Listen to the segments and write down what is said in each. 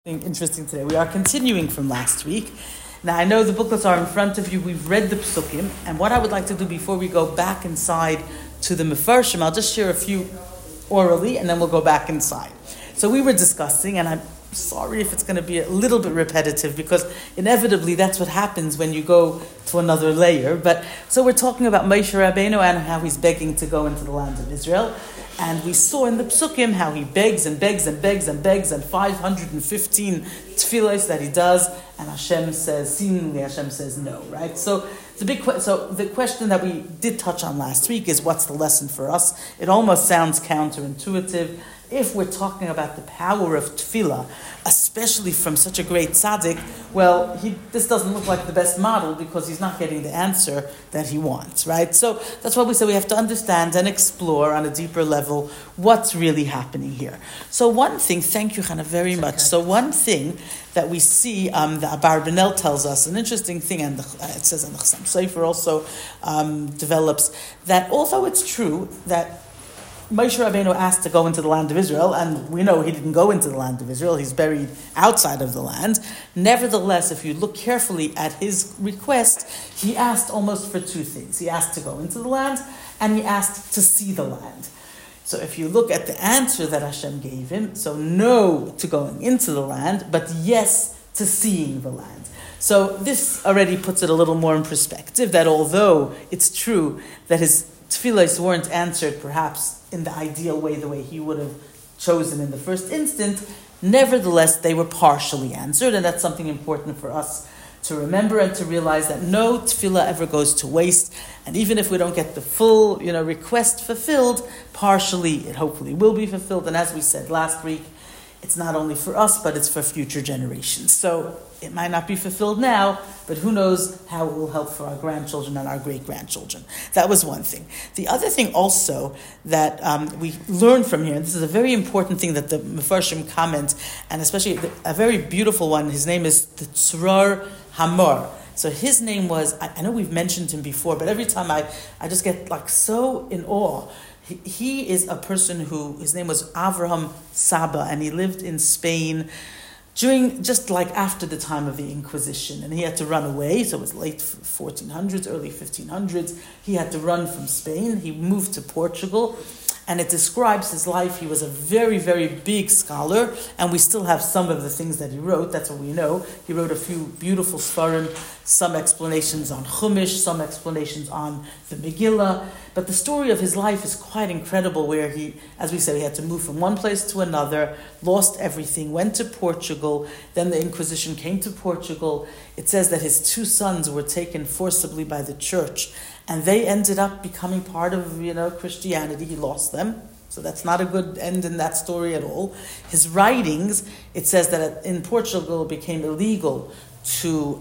Interesting today. We are continuing from last week. Now, I know the booklets are in front of you. We've read the Psukim. And what I would like to do before we go back inside to the Mefarshim, I'll just share a few orally, and then we'll go back inside. So we were discussing, and I'm sorry if it's going to be a little bit repetitive, because inevitably that's what happens when you go to another layer. But so we're talking about Moshe Rabbeinu and how he's begging to go into the land of Israel. And we saw in the Psukim how he begs and begs and begs and begs, and 515 tefillos that he does, and Hashem says, seemingly Hashem says no, right? So it's a big so the question that we did touch on last week is, what's the lesson for us? It almost sounds counterintuitive. If we're talking about the power of tefillah, especially from such a great tzaddik, well, this doesn't look like the best model because he's not getting the answer that he wants, right? So that's why we say we have to understand and explore on a deeper level what's really happening here. So one thing, thank you, Hannah, very much. So one thing that we see, the Abarbanel tells us, an interesting thing, and it says in the Chassam Sofer also develops, that although it's true that Moshe Rabbeinu asked to go into the land of Israel, and we know he didn't go into the land of Israel, he's buried outside of the land. Nevertheless, if you look carefully at his request, he asked almost for two things. He asked to go into the land, and he asked to see the land. So if you look at the answer that Hashem gave him, so no to going into the land, but yes to seeing the land. So this already puts it a little more in perspective, that although it's true that his tefillos weren't answered perhaps in the ideal way, the way he would have chosen in the first instant, nevertheless, they were partially answered, and that's something important for us to remember and to realize that no tefillah ever goes to waste, and even if we don't get the full, request fulfilled, partially it hopefully will be fulfilled, and as we said last week, it's not only for us, but it's for future generations. So it might not be fulfilled now, but who knows how it will help for our grandchildren and our great-grandchildren. That was one thing. The other thing also that we learn from here, and this is a very important thing that the Mefarshim comment, and especially a very beautiful one, his name is the Tzror Hamor. So his name was, I know we've mentioned him before, but every time I just get so in awe. He is a person who, his name was Avraham Saba, and he lived in Spain during, just after the time of the Inquisition, and he had to run away, so it was late 1400s, early 1500s, he had to run from Spain, he moved to Portugal, and it describes his life. He was a very, very big scholar, and we still have some of the things that he wrote, that's what we know. He wrote a few beautiful Sfarim, some explanations on Chumash, some explanations on the Megillah, but the story of his life is quite incredible, where he, as we said, he had to move from one place to another, lost everything, went to Portugal, then the Inquisition came to Portugal. It says that his two sons were taken forcibly by the church, and they ended up becoming part of, Christianity. He lost them. So that's not a good end in that story at all. His writings, it says that in Portugal it became illegal to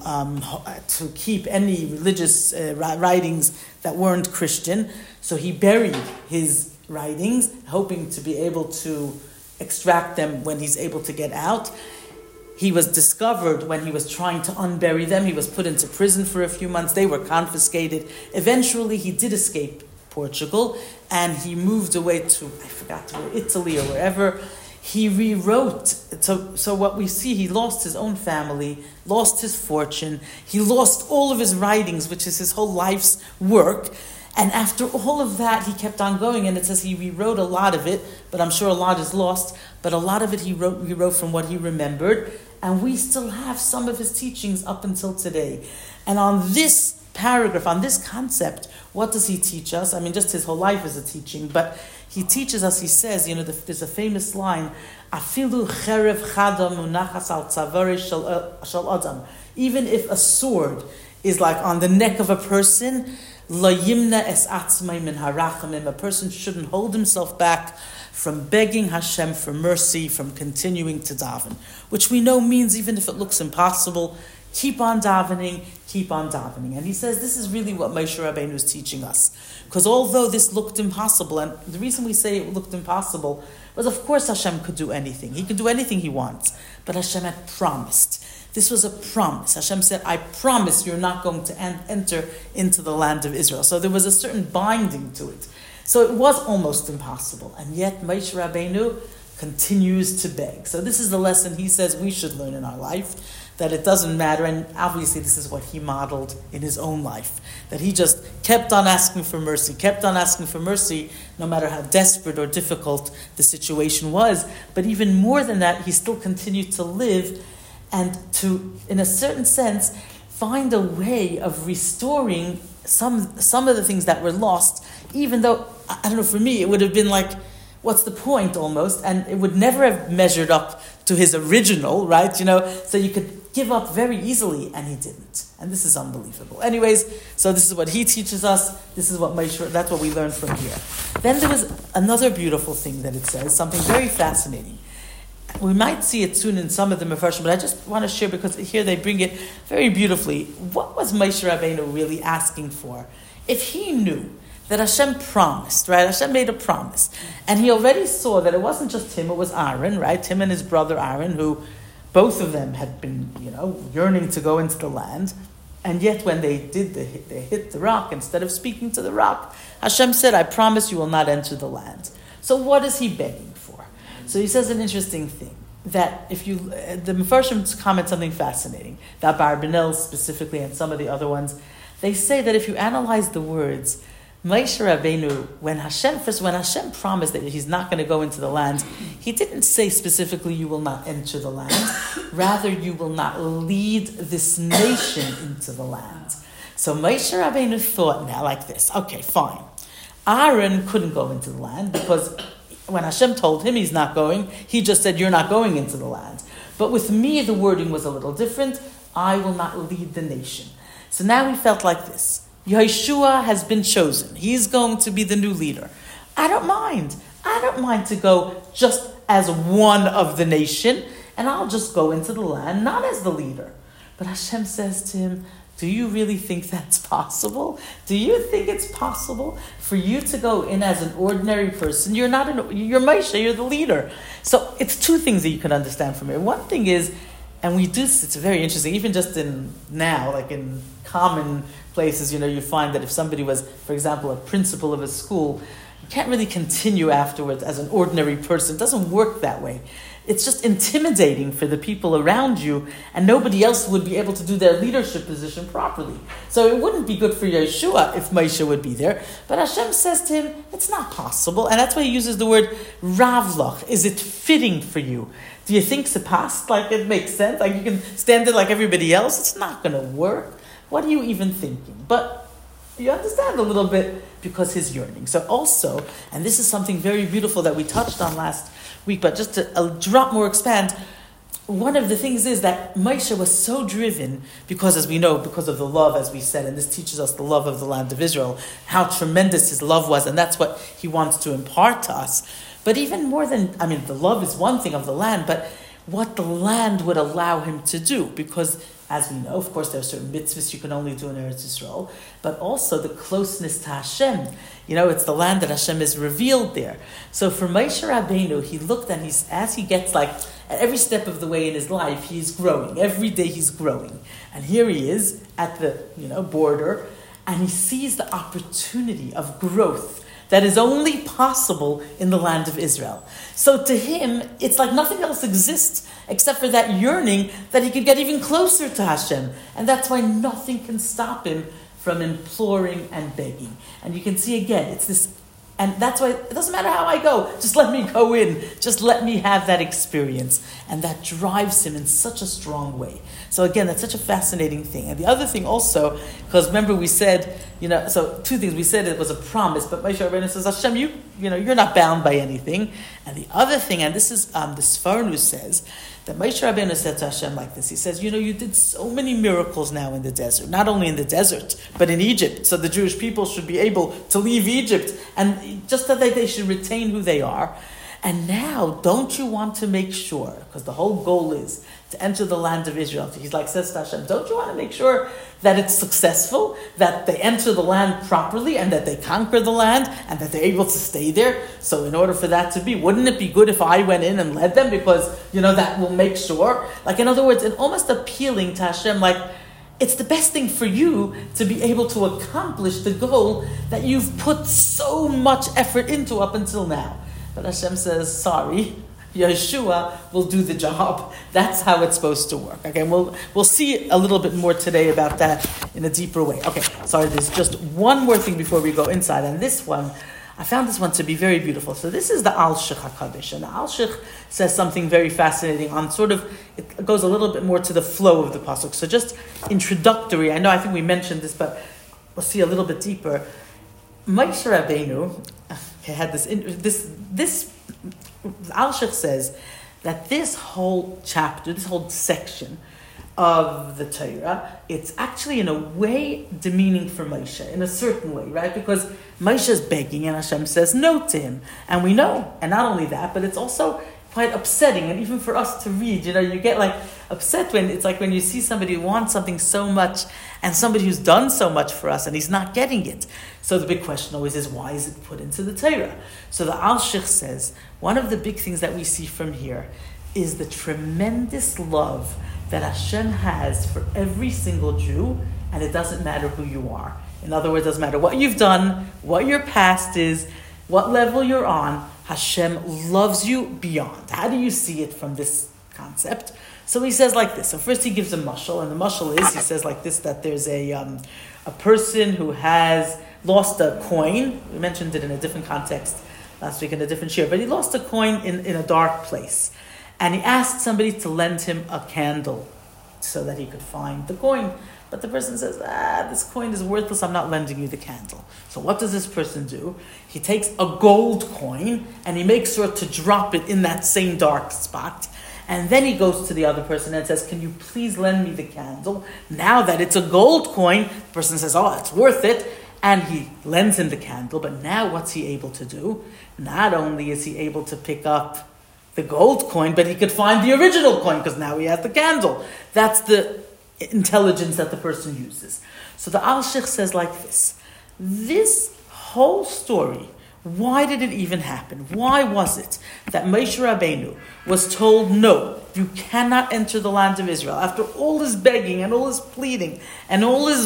keep any religious writings that weren't Christian. So he buried his writings, hoping to be able to extract them when he's able to get out. He was discovered when he was trying to unbury them. He was put into prison for a few months. They were confiscated. Eventually, he did escape Portugal, and he moved away to, I forgot where, Italy or wherever. He rewrote. So what we see, he lost his own family, lost his fortune. He lost all of his writings, which is his whole life's work. And after all of that, he kept on going, and it says he rewrote a lot of it, but I'm sure a lot is lost, but a lot of it he wrote from what he remembered, and we still have some of his teachings up until today. And on this paragraph, on this concept, what does he teach us? I mean, just his whole life is a teaching, but he teaches us, he says, there's a famous line, Afilu cherev chada munachas al tzavare shel adam. Even if a sword is on the neck of a person, lo yimna es atzmai min harachamim, a person shouldn't hold himself back from begging Hashem for mercy, from continuing to daven, which we know means even if it looks impossible, keep on davening, keep on davening. And he says this is really what Moshe Rabbeinu is teaching us. Because although this looked impossible, and the reason we say it looked impossible was, of course, Hashem could do anything. He could do anything he wants. But Hashem had promised. This was a promise. Hashem said, I promise you're not going to enter into the land of Israel. So there was a certain binding to it. So it was almost impossible. And yet Moshe Rabbeinu continues to beg. So this is the lesson he says we should learn in our life, that it doesn't matter, and obviously this is what he modeled in his own life, that he just kept on asking for mercy, no matter how desperate or difficult the situation was. But even more than that, he still continued to live and to, in a certain sense, find a way of restoring some of the things that were lost, even though, I don't know, for me, it would have been like, what's the point almost? And it would never have measured up to his original, right? So you could give up very easily, and he didn't. And this is unbelievable. Anyways, so this is what he teaches us. This is what that's what we learned from here. Then there was another beautiful thing that it says, something very fascinating. We might see it soon in some of the Mefarshim, but I just want to share because here they bring it very beautifully. What was Moshe Rabbeinu really asking for? If he knew that Hashem promised, right? Hashem made a promise. And he already saw that it wasn't just him, it was Aaron, right? Him and his brother Aaron, who both of them had been, yearning to go into the land. And yet when they hit the rock, instead of speaking to the rock, Hashem said, I promise you will not enter the land. So what is he begging for? So he says an interesting thing, that the Mefarshim comment something fascinating, that Barbanel specifically and some of the other ones, they say that if you analyze the words, Moshe Rabbeinu, when Hashem promised that he's not going to go into the land, he didn't say specifically, you will not enter the land. Rather, you will not lead this nation into the land. So Moshe Rabbeinu thought now like this, okay, fine. Aaron couldn't go into the land because when Hashem told him he's not going, he just said, you're not going into the land. But with me, the wording was a little different. I will not lead the nation. So now he felt like this. Yeshua has been chosen. He's going to be the new leader. I don't mind. To go just as one of the nation, and I'll just go into the land, not as the leader. But Hashem says to him, do you really think that's possible? Do you think it's possible for you to go in as an ordinary person? You're Moshe, you're the leader. So it's two things that you can understand from it. One thing is, and it's very interesting, even just in now, like in common places, you find that if somebody was, for example, a principal of a school, you can't really continue afterwards as an ordinary person. It doesn't work that way. It's just intimidating for the people around you, and nobody else would be able to do their leadership position properly. So it wouldn't be good for Yeshua if Moshe would be there. But Hashem says to him, it's not possible. And that's why he uses the word ravlach. Is it fitting for you? Do you think it's past? Like it makes sense? Like you can stand there like everybody else? It's not going to work. What are you even thinking? But you understand a little bit because his yearning. So also, and this is something very beautiful that we touched on last week, but just to a drop more expand, one of the things is that Moshe was so driven because, as we know, because of the love, as we said, and this teaches us the love of the land of Israel, how tremendous his love was, and that's what he wants to impart to us. But even more than, the love is one thing of the land, but what the land would allow him to do, because as we know, of course, there are certain mitzvahs you can only do in Eretz Yisrael, but also the closeness to Hashem. It's the land that Hashem is revealed there. So for Moshe Rabbeinu, he looked and as he gets at every step of the way in his life, he's growing. Every day he's growing. And here he is at the, border, and he sees the opportunity of growth that is only possible in the land of Israel. So to him, it's like nothing else exists except for that yearning that he could get even closer to Hashem. And that's why nothing can stop him from imploring and begging. And you can see again, it's this, and that's why it doesn't matter how I go, just let me go in, just let me have that experience. And that drives him in such a strong way. So again, that's such a fascinating thing. And the other thing also, because remember we said, so two things. We said it was a promise, but Moshe Rabbeinu says, Hashem, you're not bound by anything. And the other thing, and this is the Sforno says, that Moshe Rabbeinu said to Hashem like this. He says, you did so many miracles now in the desert. Not only in the desert, but in Egypt. So the Jewish people should be able to leave Egypt. And just that they should retain who they are. And now, don't you want to make sure, because the whole goal is to enter the land of Israel. He's like, says to Hashem, don't you want to make sure that it's successful, that they enter the land properly, and that they conquer the land, and that they're able to stay there? So in order for that to be, wouldn't it be good if I went in and led them? Because, that will make sure. In other words, and almost appealing to Hashem, it's the best thing for you to be able to accomplish the goal that you've put so much effort into up until now. But Hashem says, sorry, Yeshua will do the job. That's how it's supposed to work. Okay, we'll see a little bit more today about that in a deeper way. Okay, sorry, there's just one more thing before we go inside, and this one, I found this one to be very beautiful. So this is the Al-Shich HaKadosh, and the Al-Shich says something very fascinating on sort of, it goes a little bit more to the flow of the pasuk. So just introductory, I think we mentioned this, but we'll see a little bit deeper. Moshe Rabbeinu had this Al-Shich says that this whole chapter, this whole section of the Torah, it's actually in a way demeaning for Moshe, in a certain way, right? Because Moshe is begging and Hashem says no to him. And we know, and not only that, but it's also quite upsetting. And even for us to read, you get like upset when it's like when you see somebody who wants something so much and somebody who's done so much for us and he's not getting it. So the big question always is, why is it put into the Torah? So the Al-Shich says, one of the big things that we see from here is the tremendous love that Hashem has for every single Jew, and it doesn't matter who you are. In other words, it doesn't matter what you've done, what your past is, what level you're on, Hashem loves you beyond. How do you see it from this concept? So he says like this. So first he gives a mashal, and the mashal is, he says like this, that there's a person who has lost a coin. We mentioned it in a different context last week in a different share, but he lost a coin in a dark place. And he asked somebody to lend him a candle so that he could find the coin. But the person says, this coin is worthless, I'm not lending you the candle. So what does this person do? He takes a gold coin and he makes sure to drop it in that same dark spot. And then he goes to the other person and says, can you please lend me the candle? Now that it's a gold coin, the person says, it's worth it. And he lends him the candle. But now what's he able to do? Not only is he able to pick up the gold coin, but he could find the original coin because now he has the candle. That's the intelligence that the person uses. So the Al-Shich says like this. This whole story, why did it even happen? Why was it that Moshe Rabbeinu was told, no, you cannot enter the land of Israel after all his begging and all his pleading and all his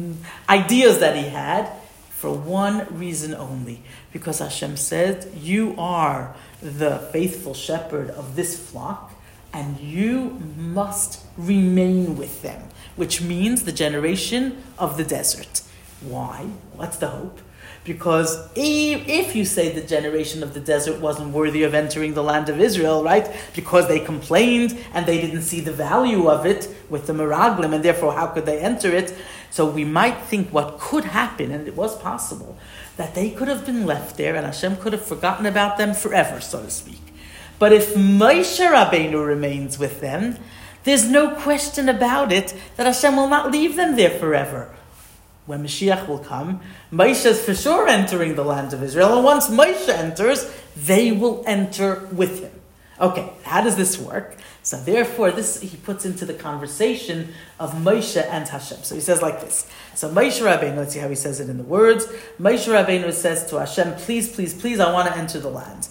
ideas that he had? For one reason only. Because Hashem said, you are the faithful shepherd of this flock, and you must remain with them, which means the generation of the desert. Why? What's the hope? Because if you say the generation of the desert wasn't worthy of entering the land of Israel, right? Because they complained and they didn't see the value of it with the Meraglim, and therefore how could they enter it? So we might think what could happen, and it was possible, that they could have been left there and Hashem could have forgotten about them forever, so to speak. But if Moshe Rabbeinu remains with them, there's no question about it that Hashem will not leave them there forever. When Mashiach will come, Moshe is for sure entering the land of Israel, and once Moshe enters, they will enter with him. Okay, how does this work? So therefore, this he puts into the conversation of Moshe and Hashem. So he says like this. So Moshe Rabbeinu, let's see how he says it in the words. Moshe Rabbeinu says to Hashem, please, please, please, I want to enter the land.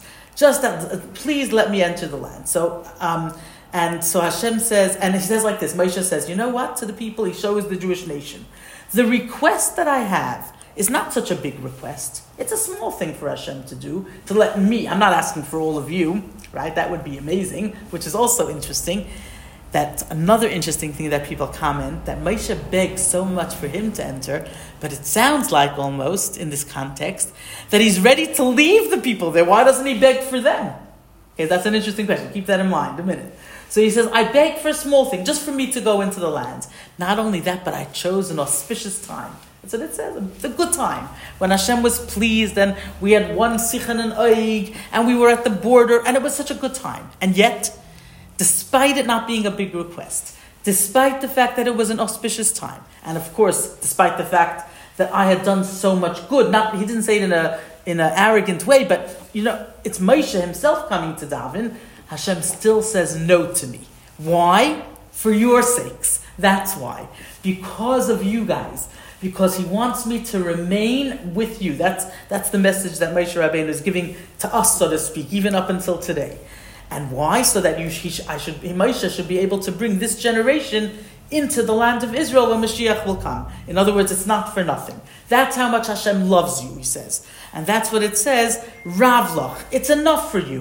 Please let me enter the land. So, and so Hashem says, and he says like this, Moshe says, you know what? To the people, he shows the Jewish nation. The request that I have is not such a big request. It's a small thing for Hashem to do, to let me, I'm not asking for all of you, right? That would be amazing, which is also interesting. That's another interesting thing that people comment, that Moshe begs so much for him to enter, but it sounds like almost, in this context, that he's ready to leave the people there. Why doesn't he beg for them? Okay, that's an interesting question. Keep that in mind a minute. So he says, I beg for a small thing, just for me to go into the land. Not only that, but I chose an auspicious time. That's what it says, a good time. When Hashem was pleased, and we had one Sichon and Oig, and we were at the border, and it was such a good time. And yet, despite it not being a big request, despite the fact that it was an auspicious time, and of course, despite the fact that I had done so much good, he didn't say it in an arrogant way, but it's Moshe himself coming to daven, Hashem still says no to me. Why? For your sakes. That's why. Because of you guys. Because he wants me to remain with you. That's the message that Moshe Rabbeinu is giving to us, so to speak, even up until today. And why? So that Moshe should be able to bring this generation into the land of Israel when Mashiach will come. In other words, it's not for nothing. That's how much Hashem loves you, he says. And that's what it says, Ravlach, it's enough for you.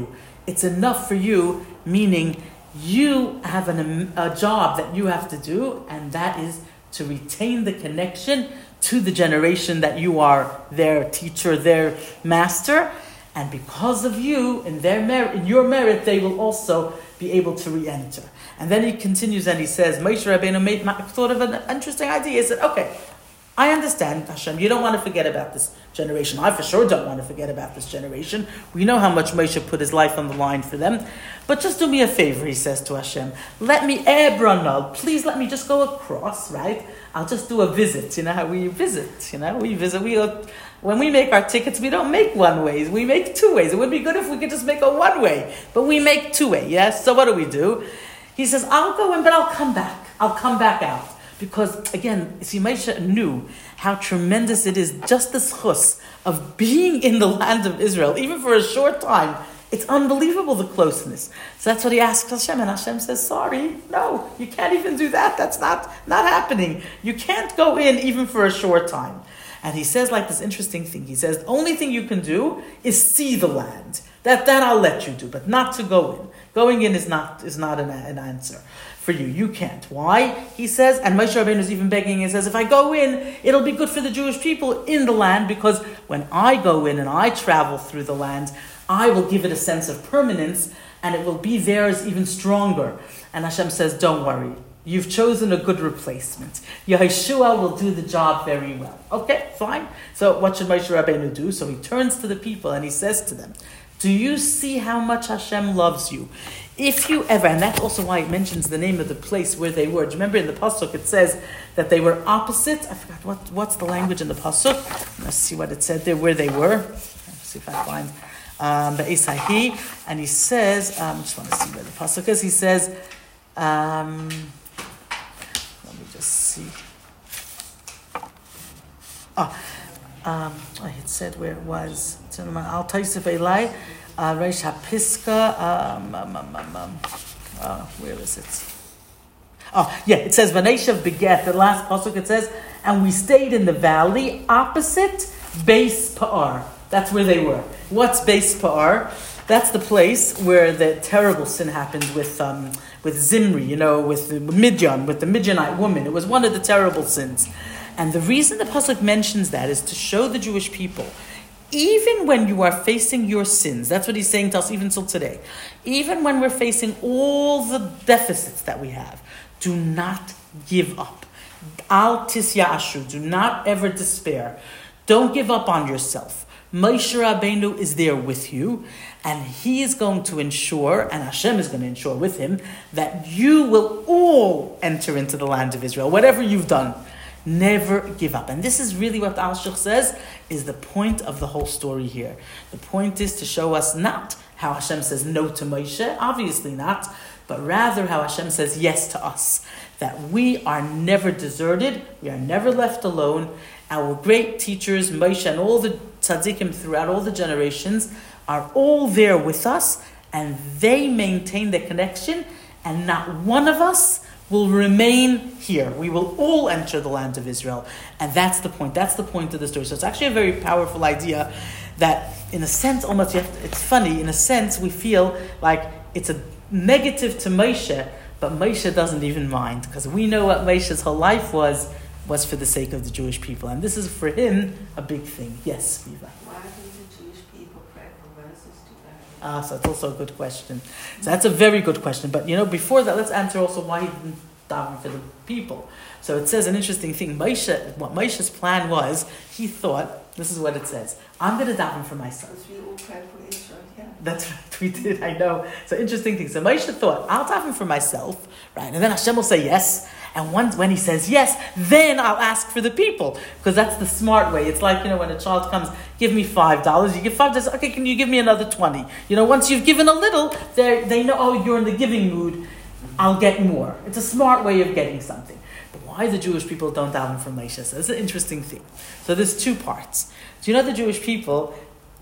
It's enough for you, meaning you have a job that you have to do, and that is to retain the connection to the generation that you are their teacher, their master. And because of you, in your merit, they will also be able to re-enter. And then he continues and he says, Moshe Rabbeinu thought of an interesting idea. He said, okay, I understand, Hashem, you don't want to forget about this generation. I for sure don't want to forget about this generation. We know how much Moshe put his life on the line for them. But just do me a favor, he says to Hashem. Let me, please let me just go across, right? I'll just do a visit. You know how we visit, when we make our tickets, we don't make one ways. We make two ways. It would be good if we could just make a one way. But we make two way, yes? So what do? He says, I'll go in, but I'll come back. I'll come back out. Because, again, see, Moshe knew how tremendous it is, just the schus of being in the land of Israel, even for a short time. It's unbelievable, the closeness. So that's what he asks Hashem, and Hashem says, sorry, no, you can't even do that. That's not happening. You can't go in even for a short time. And he says like this interesting thing. He says, the only thing you can do is see the land. That I'll let you do, but not to go in. Going in is not an answer for you. You can't. Why? He says, and Moshe Rabbeinu is even begging, he says, if I go in, it'll be good for the Jewish people in the land, because when I go in and I travel through the land, I will give it a sense of permanence, and it will be theirs even stronger. And Hashem says, don't worry. You've chosen a good replacement. Yehoshua will do the job very well. Okay, fine. So what should Moshe Rabbeinu do? So he turns to the people and he says to them, do you see how much Hashem loves you? If you ever, and that's also why it mentions the name of the place where they were. Do you remember in the Pasuk it says that they were opposite? I forgot what's the language in the Pasuk. Let's see what it said there, where they were. Let's see if I find Be'esahi. And he says, I just want to see where the Pasuk is. He says, let me just see. It said where it was. Al Taisif Elai, Reish HaPiska, where is it? It says, Vaneshav Beget, the last pasuk it says, and we stayed in the valley opposite Beis Pa'ar. That's where they were. What's Beis Pa'ar? That's the place where the terrible sin happened with Zimri, with the Midian, with the Midianite woman. It was one of the terrible sins. And the reason the pasuk mentions that is to show the Jewish people, even when you are facing your sins, that's what he's saying to us even till today, even when we're facing all the deficits that we have, do not give up. Al tisyashu, do not ever despair. Don't give up on yourself. Moshe Rabbeinu is there with you, and he is going to ensure, and Hashem is going to ensure with him, that you will all enter into the land of Israel, whatever you've done. Never give up. And this is really what Al-Shikh says is the point of the whole story here. The point is to show us not how Hashem says no to Moshe, obviously not, but rather how Hashem says yes to us. That we are never deserted, we are never left alone. Our great teachers, Moshe and all the tzaddikim throughout all the generations, are all there with us, and they maintain the connection, and not one of us will remain here. We will all enter the land of Israel. And that's the point. That's the point of the story. So it's actually a very powerful idea that, in a sense, almost it's funny, in a sense, we feel like it's a negative to Moshe, but Moshe doesn't even mind, because we know what Moshe's whole life was for the sake of the Jewish people. And this is, for him, a big thing. Yes, Viva. Why do the Jewish people pray for Moses to die? So it's also a good question. So that's a very good question. But, before that, let's answer also why he didn't daven for the people. So it says an interesting thing. What Moshe's plan was, he thought, this is what it says, I'm going to daven for myself. Because we all pray for Israel, yeah. That's right, we did, I know. So interesting thing. So Moshe thought, I'll daven for myself, right? And then Hashem will say yes. And when he says yes, then I'll ask for the people. Because that's the smart way. It's like, when a child comes, give me $5. You give $5, okay, can you give me another 20? Once you've given a little, they know, oh, you're in the giving mood, I'll get more. It's a smart way of getting something. But why the Jewish people don't daven for Moshe? So it's an interesting thing. So there's two parts. Do you know the Jewish people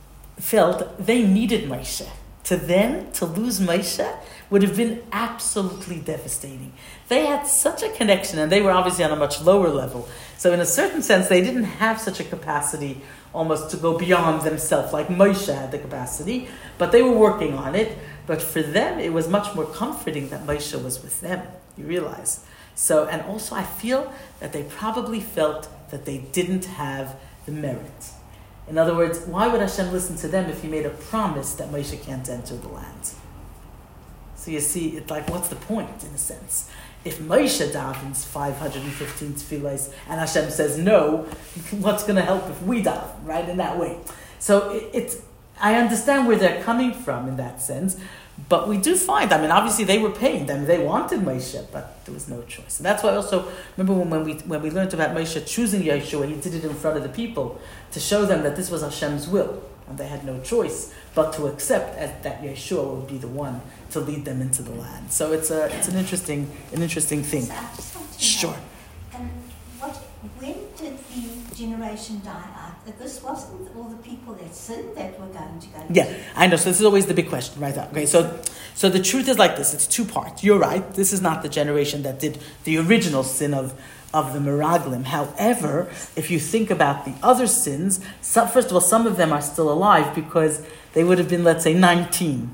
felt they needed Moshe? To them, to lose Moshe would have been absolutely devastating. They had such a connection, and they were obviously on a much lower level. So in a certain sense, they didn't have such a capacity almost to go beyond themselves, like Moshe had the capacity, but they were working on it. But for them, it was much more comforting that Moshe was with them. You realize. So, and also I feel that they probably felt that they didn't have the merit. In other words, why would Hashem listen to them if he made a promise that Moshe can't enter the land? So you see, it's like, what's the point, in a sense? If Moshe davens 515 tefillos and Hashem says no, what's going to help if we daven, right, in that way? So I understand where they're coming from in that sense, but we do find, obviously they were pained. They wanted Moshe, but there was no choice. And that's why also, remember when we learned about Moshe choosing Yeshua, he did it in front of the people to show them that this was Hashem's will, and they had no choice but to accept that Yeshua would be the one to lead them into the land. So it's an interesting thing. So I just want to Sure. know, when did the generation die out? That this wasn't all the people that sinned that were going to go. Yeah, I know. So this is always the big question, right? Okay, so the truth is like this. It's two parts. You're right. This is not the generation that did the original sin of the Meraglim. However, if you think about the other sins, first of all, some of them are still alive because they would have been, let's say, 19,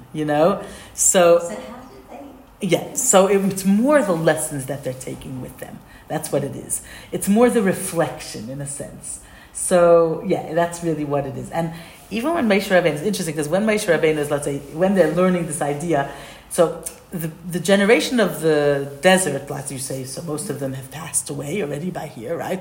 So how did they? Yeah, so it's more the lessons that they're taking with them. That's what it is. It's more the reflection, in a sense. So, yeah, that's really what it is. And even when Moshe Rabbeinu, it's interesting because when Moshe Rabbeinu is, let's say, when they're learning this idea, so the generation of the desert, like you say, so most of them have passed away already by here, right?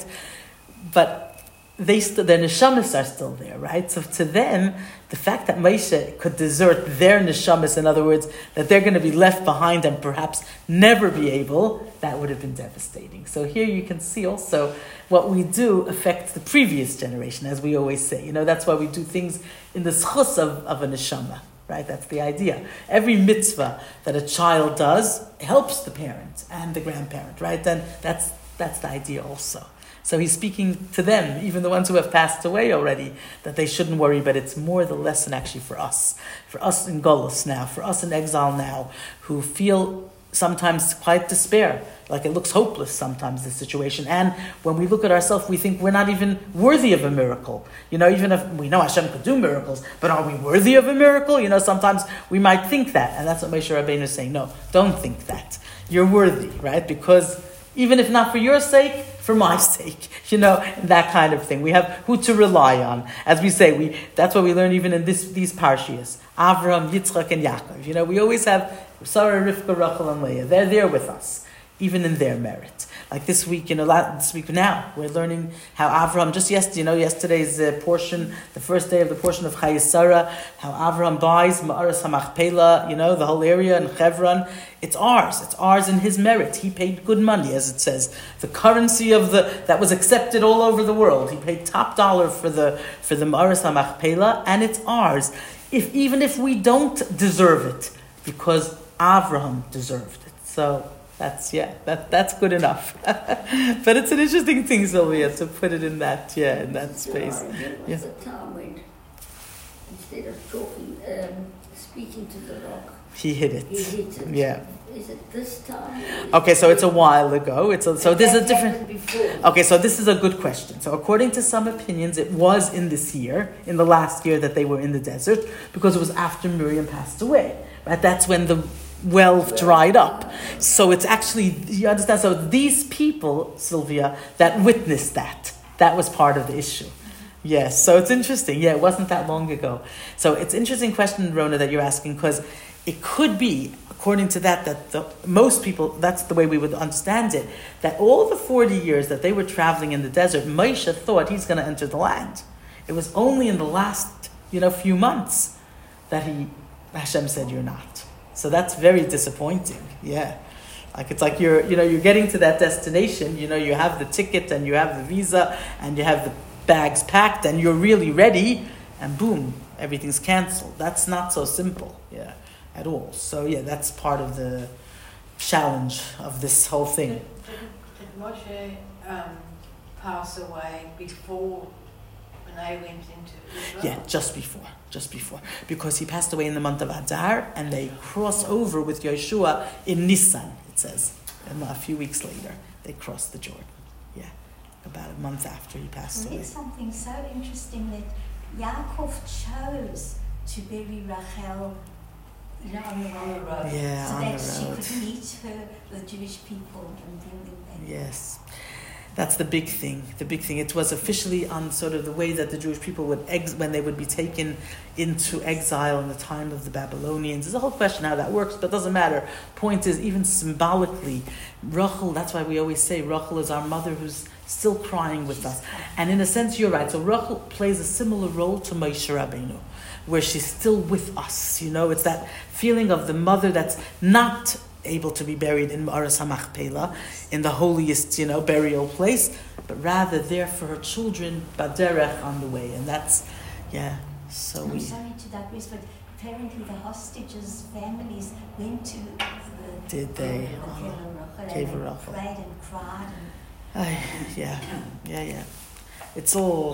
But their neshamas are still there, right? So to them, the fact that Moshe could desert their neshamas, in other words, that they're going to be left behind and perhaps never be able, that would have been devastating. So here you can see also what we do affects the previous generation, as we always say. That's why we do things in the schus of a neshama, right? That's the idea. Every mitzvah that a child does helps the parent and the grandparent, right? Then that's the idea also. So he's speaking to them, even the ones who have passed away already, that they shouldn't worry, but it's more the lesson actually for us in Golus now, for us in exile now, who feel sometimes quite despair, like it looks hopeless sometimes, the situation. And when we look at ourselves, we think we're not even worthy of a miracle. Even if we know Hashem could do miracles, but are we worthy of a miracle? Sometimes we might think that. And that's what Moshe Rabbeinu is saying. No, don't think that. You're worthy, right? Because even if not for your sake, for my sake, that kind of thing. We have who to rely on. As we say, that's what we learn even in these parshias. Avraham, Yitzchak, and Yaakov. We always have Sarah, Rivka, Rachel, and Leah. They're there with us, even in their merit. Like this week, this week now, we're learning how Avraham, just yesterday, yesterday's portion, the first day of the portion of Chayei Sarah, how Avraham buys Ma'aras HaMachpelah, the whole area in Hebron. It's ours in his merit. He paid good money, as it says. The currency that was accepted all over the world. He paid top dollar for the Ma'aras HaMachpelah, and it's ours. Even if we don't deserve it, because Avraham deserved it. So that's good enough. But it's an interesting thing, Sylvia, to put it in that space. There was a time when, instead of speaking to the rock, he hit it. Yeah. Is it this time? Okay, so it's a while ago. So there's a different. Okay, so this is a good question. So according to some opinions, it was in this year, in the last year that they were in the desert, because it was after Miriam passed away. Right? That's when the well dried up. So it's actually, you understand? So these people, Sylvia, that witnessed that was part of the issue. Yes, so it's interesting. Yeah, it wasn't that long ago. So it's an interesting question, Rona, that you're asking, because it could be, according to that most people, that's the way we would understand it, that all the 40 years that they were traveling in the desert, Moshe thought he's going to enter the land. It was only in the last, few months that Hashem said, you're not. So that's very disappointing. Yeah. It's like you're getting to that destination, you have the ticket and you have the visa and you have the bags packed and you're really ready, and boom, everything's canceled. That's not so simple. Yeah. At all. So that's part of the challenge of this whole thing. Did Moshe pass away before when they went into Israel? Yeah, just before. Because he passed away in the month of Adar, and they cross over with Yeshua in Nisan, it says. And a few weeks later, they crossed the Jordan. Yeah, about a month after he passed away. There's something so interesting that Yaakov chose to bury Rachel on the On the road. road. Yeah, So on that the she road. could meet the Jewish people and bring them back. Yes. That's the big thing. The big thing. It was officially on sort of the way that the Jewish people would, when they would be taken into exile in the time of the Babylonians. There's a whole question how that works, but it doesn't matter. Point is, even symbolically, Rachel, that's why we always say Rachel is our mother who's still crying with us. And in a sense, you're right. So Rachel plays a similar role to Moshe Rabbeinu, where she's still with us. You know, it's that feeling of the mother that's not able to be buried in Ma'aras HaMachpelah, in the holiest, burial place, but rather there for her children, Baderech, on the way. And that's, so I'm sorry to digress, but apparently the hostages' families went to the Did they? Cave of Rachel. Prayed and cried. Yeah. It's all,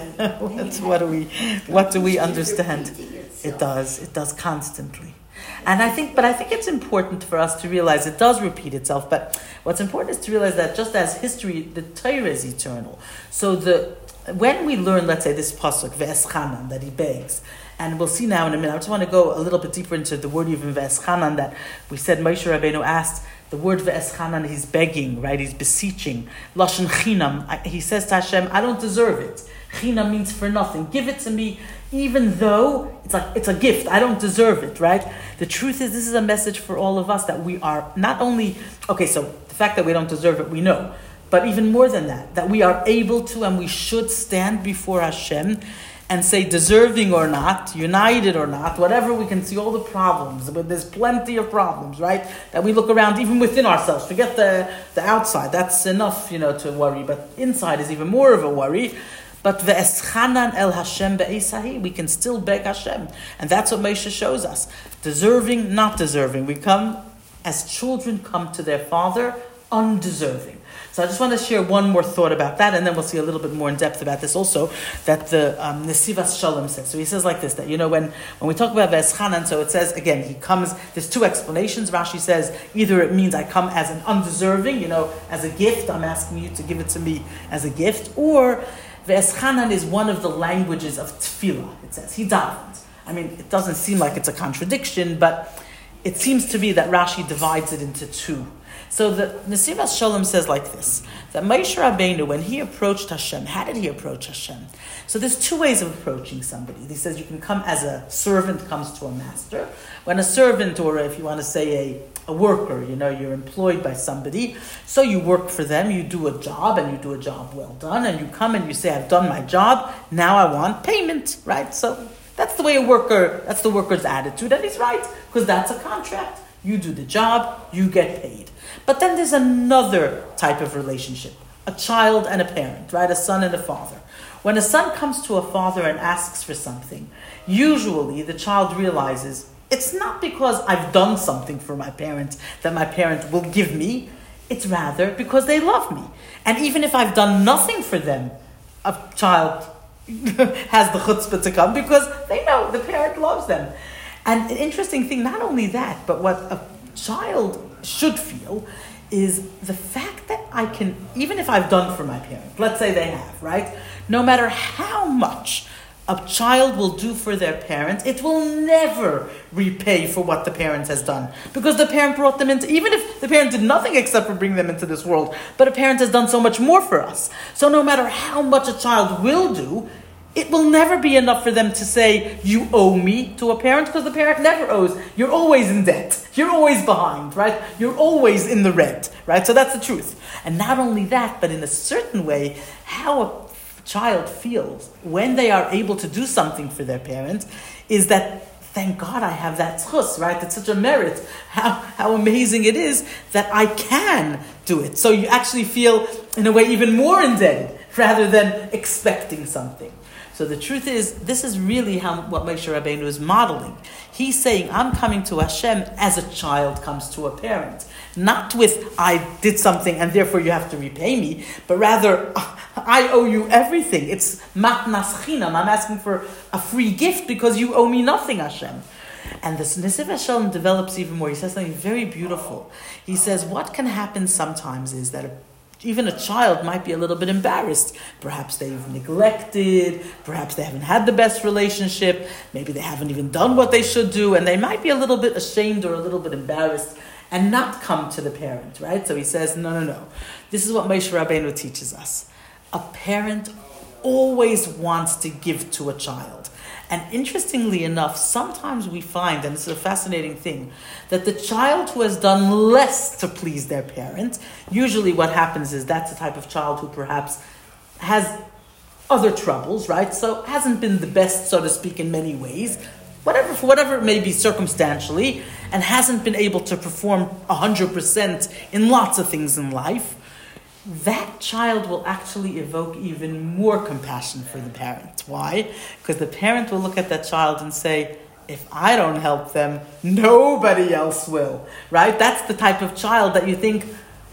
what do we understand? It does constantly. And I think it's important for us to realize it does repeat itself, but what's important is to realize that just as history, the Torah is eternal. So when we learn, let's say, this pasuk, Ve'eschanan, that he begs, and we'll see now in a minute, I just want to go a little bit deeper into the word even Ve'eschanan, that we said Moshe Rabbeinu asked, the word Ve'eschanan, he's begging, right? He's beseeching. Lashon chinam, he says to Hashem, I don't deserve it. Chinam means for nothing. Give it to me, even though it's a gift. I don't deserve it, right? The truth is, this is a message for all of us that we are not only, so the fact that we don't deserve it, we know. But even more than that we are able to and we should stand before Hashem and say, deserving or not, united or not, whatever, we can see all the problems, but there's plenty of problems, right? That we look around even within ourselves. Forget the outside, that's enough, to worry, but inside is even more of a worry. But ve'eschanan el Hashem be'esahi, we can still beg Hashem. And that's what Moshe shows us. Deserving, not deserving. We come, as children come to their father, undeserving. So I just want to share one more thought about that, and then we'll see a little bit more in depth about this also, that the Nesivas Shalom says. So he says like this, that, when we talk about Ve'eschanan, so it says, again, he comes, there's two explanations. Rashi says, either it means I come as an undeserving, as a gift, I'm asking you to give it to me as a gift, or Ve'eschanan is one of the languages of tefillah. It says, he davened. I mean, it doesn't seem like it's a contradiction, but it seems to be that Rashi divides it into two. So the Nesivas Shalom says like this, that Moshe Rabbeinu, when he approached Hashem, how did he approach Hashem? So there's two ways of approaching somebody. He says you can come as a servant comes to a master. When a servant, or if you want to say a worker, you're employed by somebody, so you work for them, you do a job, and you do a job well done, and you come and you say, I've done my job, now I want payment, right? So that's the way that's the worker's attitude, and he's right, because that's a contract. You do the job, you get paid. But then there's another type of relationship, a child and a parent, right? A son and a father. When a son comes to a father and asks for something, usually the child realizes it's not because I've done something for my parent that my parent will give me. It's rather because they love me. And even if I've done nothing for them, a child has the chutzpah to come because they know the parent loves them. And an interesting thing, not only that, but what a child should feel is the fact that I can, even if I've done for my parent, let's say they have, right? No matter how much a child will do for their parents, it will never repay for what the parent has done. Because the parent brought them into, even if the parent did nothing except for bring them into this world, but a parent has done so much more for us. So no matter how much a child will do, it will never be enough for them to say, you owe me to a parent, because the parent never owes. You're always in debt. You're always behind, right? You're always in the red, right? So that's the truth. And not only that, but in a certain way, how a child feels when they are able to do something for their parent is that, thank God I have that tzchus, right? It's such a merit. How amazing it is that I can do it. So you actually feel, in a way, even more indebted rather than expecting something. So the truth is, this is really what Moshe Rabbeinu is modeling. He's saying, I'm coming to Hashem as a child comes to a parent. Not with, I did something and therefore you have to repay me, but rather, I owe you everything. It's matnas chinam. I'm asking for a free gift because you owe me nothing, Hashem. And the Nesivas Shalom develops even more. He says something very beautiful. He says, what can happen sometimes is that even a child might be a little bit embarrassed. Perhaps they've neglected, perhaps they haven't had the best relationship, maybe they haven't even done what they should do, and they might be a little bit ashamed or a little bit embarrassed and not come to the parent, right? So he says, no. This is what Moshe Rabbeinu teaches us. A parent always wants to give to a child. And interestingly enough, sometimes we find, and this is a fascinating thing, that the child who has done less to please their parent, usually what happens is that's the type of child who perhaps has other troubles, right? So hasn't been the best, so to speak, in many ways, for whatever it may be circumstantially, and hasn't been able to perform 100% in lots of things in life. That child will actually evoke even more compassion for the parent. Why? Because the parent will look at that child and say, if I don't help them, nobody else will. Right? That's the type of child that you think,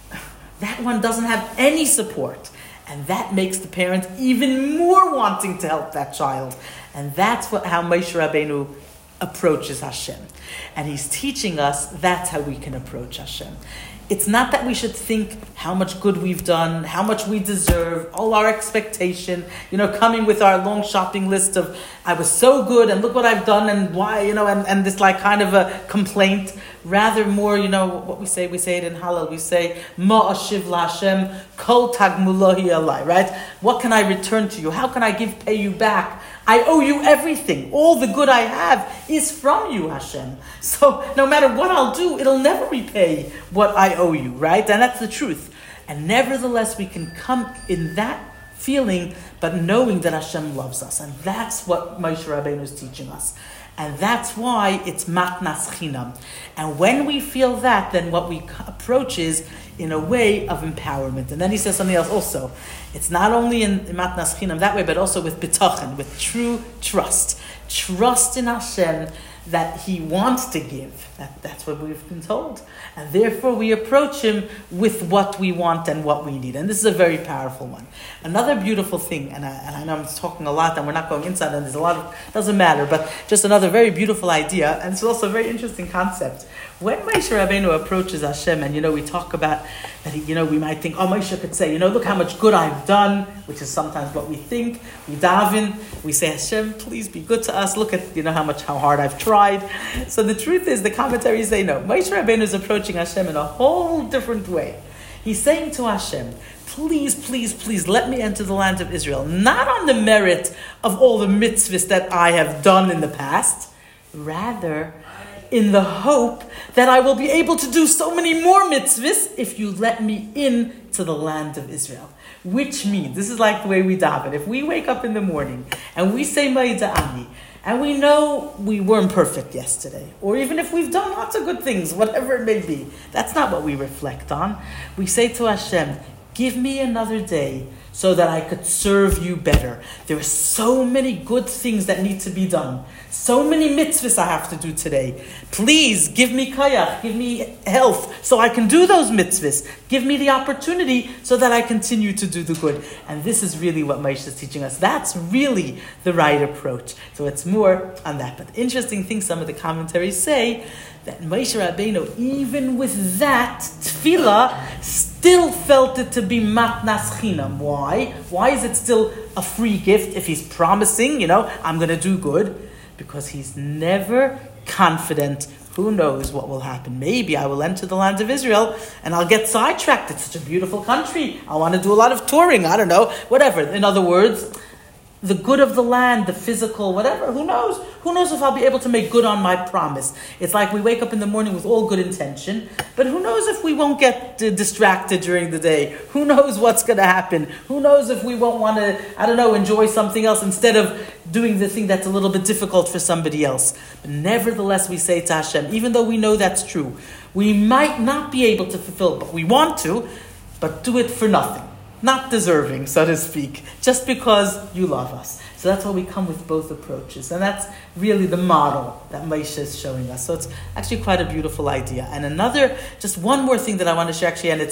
that one doesn't have any support. And that makes the parent even more wanting to help that child. And that's how Moshe Rabbeinu approaches Hashem. And he's teaching us that's how we can approach Hashem. It's not that we should think how much good we've done, how much we deserve, all our expectation, coming with our long shopping list of, I was so good and look what I've done and why, and this like kind of a complaint. Rather more, what we say it in Hallel, we say, Ma ashiv l'Hashem, kol tagmulohi alai, right? What can I return to you? How can I pay you back? I owe you everything. All the good I have is from you, Hashem. So no matter what I'll do, it'll never repay what I owe you, right? And that's the truth. And nevertheless, we can come in that feeling, but knowing that Hashem loves us. And that's what Moshe Rabbeinu is teaching us. And that's why it's matnas chinam. And when we feel that, then what we approach is in a way of empowerment. And then he says something else also. It's not only in matnas chinam that way, but also with bitachon, with true trust. Trust in Hashem that He wants to give. That's what we've been told. And therefore we approach Him with what we want and what we need. And this is a very powerful one. Another beautiful thing, and I know I'm talking a lot and we're not going inside, and there's a lot of, doesn't matter, but just another very beautiful idea, and it's also a very interesting concept. When Moshe Rabbeinu approaches Hashem, and we talk about that, we might think, Moshe could say, look how much good I've done, which is sometimes what we think. We daven, we say, Hashem, please be good to us. Look at, how hard I've tried. So the truth is, the commentaries say, no, Moshe Rabbeinu is approaching Hashem in a whole different way. He's saying to Hashem, please, please, please let me enter the land of Israel, not on the merit of all the mitzvahs that I have done in the past, rather in the hope that I will be able to do so many more mitzvahs if you let me in to the land of Israel. Which means, this is like the way we daven. If we wake up in the morning and we say Ma'ida'ani, and we know we weren't perfect yesterday, or even if we've done lots of good things, whatever it may be, that's not what we reflect on. We say to Hashem, give me another day so that I could serve you better. There are so many good things that need to be done. So many mitzvahs I have to do today. Please give me kayach, give me health so I can do those mitzvahs. Give me the opportunity so that I continue to do the good. And this is really what Moshe is teaching us. That's really the right approach. So it's more on that. But the interesting thing, some of the commentaries say that Moshe Rabbeinu, even with that tefillah, still felt it to be matnas chinam. Why? Why is it still a free gift if he's promising, I'm going to do good? Because he's never confident. Who knows what will happen? Maybe I will enter the land of Israel and I'll get sidetracked. It's such a beautiful country. I want to do a lot of touring. I don't know. Whatever. In other words, the good of the land, the physical, whatever. Who knows? Who knows if I'll be able to make good on my promise? It's like we wake up in the morning with all good intention, but who knows if we won't get distracted during the day? Who knows what's going to happen? Who knows if we won't want to, enjoy something else instead of doing the thing that's a little bit difficult for somebody else. But nevertheless, we say to Hashem, even though we know that's true, we might not be able to fulfill it, but we want to, but do it for nothing. Not deserving, so to speak, just because you love us. So that's why we come with both approaches. And that's really the model that Moshe is showing us. So it's actually quite a beautiful idea. And just one more thing that I want to share actually, and it's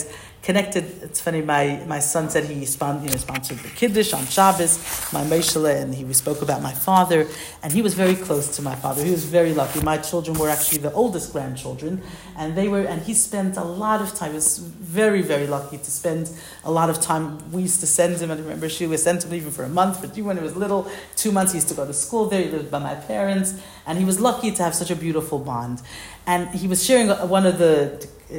connected. It's funny. My son said he sponsored the Kiddush on Shabbos, my Meishele, and we spoke about my father, and he was very close to my father. He was very lucky. My children were actually the oldest grandchildren, and he spent a lot of time. He was very, very lucky to spend a lot of time. We used to send him, and I remember she was sent him even for a month, for when he was little. 2 months he used to go to school there. He lived by my parents, and he was lucky to have such a beautiful bond. And he was sharing one of the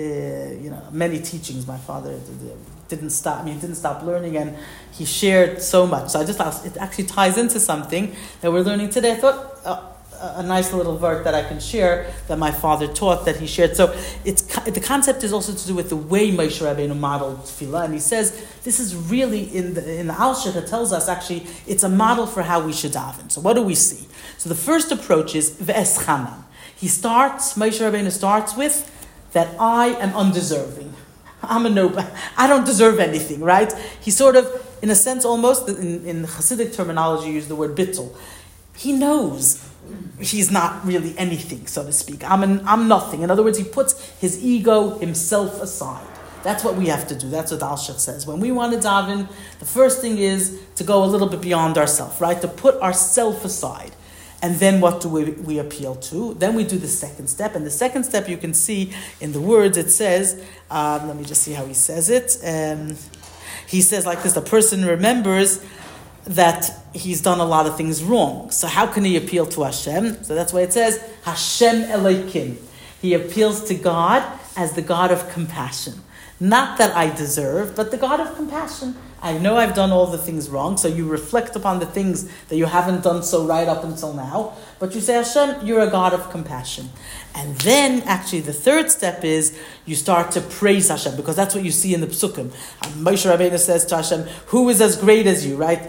many teachings. My father didn't stop. He didn't stop learning, and he shared so much. So I just asked. It actually ties into something that we're learning today. I thought a nice little word that I can share that my father taught, that he shared. So the concept is also to do with the way Moshe Rabbeinu modeled tefillah, and he says this is really in the Al-Shech. It tells us actually it's a model for how we should daven. So what do we see? So the first approach is v'eschanan. Moshe Rabbeinu starts with that I am undeserving. I'm a nobody. I don't deserve anything, right? He sort of, in a sense, almost in Hasidic terminology, use the word bittul. He knows he's not really anything, so to speak. I'm nothing. In other words, he puts his ego, himself aside. That's what we have to do. That's what Al-Shech says. When we want to daven, the first thing is to go a little bit beyond ourselves, right? To put ourself aside. And then what do we appeal to? Then we do the second step. And the second step you can see in the words, it says, let me just see how he says it. He says like this, the person remembers that he's done a lot of things wrong. So how can he appeal to Hashem? So that's why it says, Hashem Elokim. He appeals to God as the God of compassion. Not that I deserve, but the God of compassion. I know I've done all the things wrong, so you reflect upon the things that you haven't done so right up until now, but you say, Hashem, you're a God of compassion. And then, actually, the third step is you start to praise Hashem, because that's what you see in the Psukim. Moshe Rabbeinu says to Hashem, who is as great as you, right?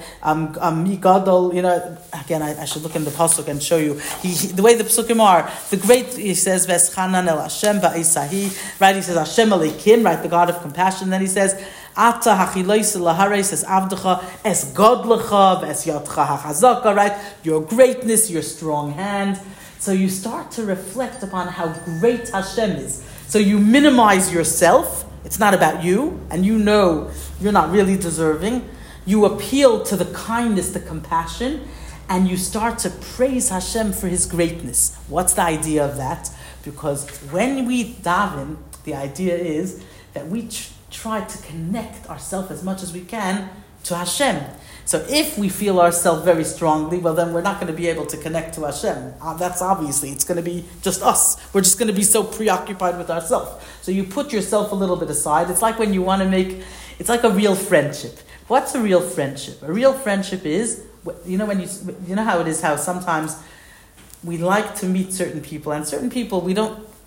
Gadol, again, I should look in the Pasuk and show you. The way the Psukim are, the great, he says, Veschanan el Hashem va'isahi, right? He says, Hashem Elokim, right? The God of compassion. Then he says, Ata hachilois lahares es avdecha es godlecha es yadcha hachazaka, right? Your greatness, your strong hand. So you start to reflect upon how great Hashem is. So you minimize yourself. It's not about you, and you know you're not really deserving. You appeal to the kindness, the compassion, and you start to praise Hashem for His greatness. What's the idea of that? Because when we daven, the idea is that we try to connect ourselves as much as we can to Hashem. So if we feel ourselves very strongly, well then we're not going to be able to connect to Hashem. That's obviously, it's going to be just us. We're just going to be so preoccupied with ourselves. So you put yourself a little bit aside. It's like when you want to it's like a real friendship. What's a real friendship? A real friendship is, you know how it is, how sometimes we like to meet certain people, and certain people we're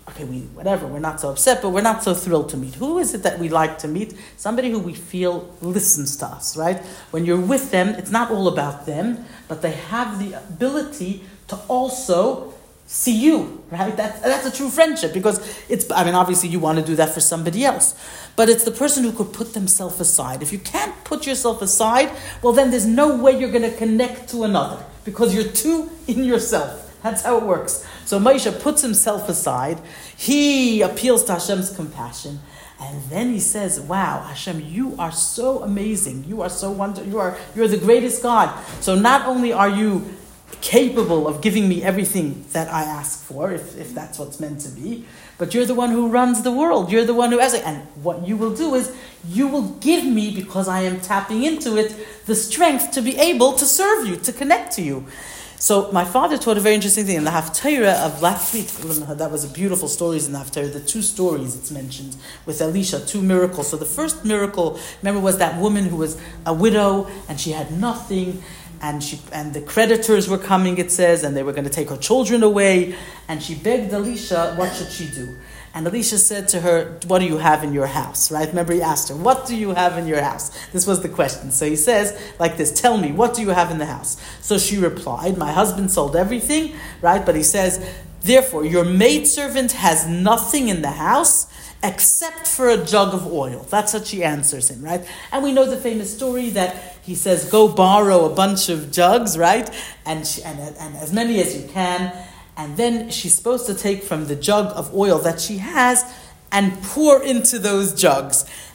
not so upset, but we're not so thrilled to meet. Who is it that we like to meet? Somebody who we feel listens to us, right? When you're with them, it's not all about them, but they have the ability to also see you, right? That's a true friendship, because obviously you want to do that for somebody else, but it's the person who could put themselves aside. If you can't put yourself aside, well then there's no way you're going to connect to another, because you're too in yourself. That's how it works. So Moshe puts himself aside. He appeals to Hashem's compassion. And then he says, wow, Hashem, you are so amazing. You are so wonderful. You're the greatest God. So not only are you capable of giving me everything that I ask for, if that's what's meant to be, but you're the one who runs the world. You're the one who has it. And what you will do is you will give me, because I am tapping into it, the strength to be able to serve you, to connect to you. So my father taught a very interesting thing in the Haftarah of last week. That was a beautiful stories in the Haftarah. The 2 stories it's mentioned with Elisha, 2 miracles. So the first miracle, remember, was that woman who was a widow and she had nothing, and the creditors were coming, it says, and they were going to take her children away, and she begged Elisha, what should she do? And Elisha said to her, what do you have in your house? Right? Remember, he asked her, what do you have in your house? This was the question. So he says like this, tell me, what do you have in the house? So she replied, my husband sold everything, right? But he says, therefore, your maidservant has nothing in the house except for a jug of oil. That's what she answers him, right? And we know the famous story that he says, go borrow a bunch of jugs, right? And as many as you can. And then she's supposed to take from the jug of oil that she has and pour into those jugs.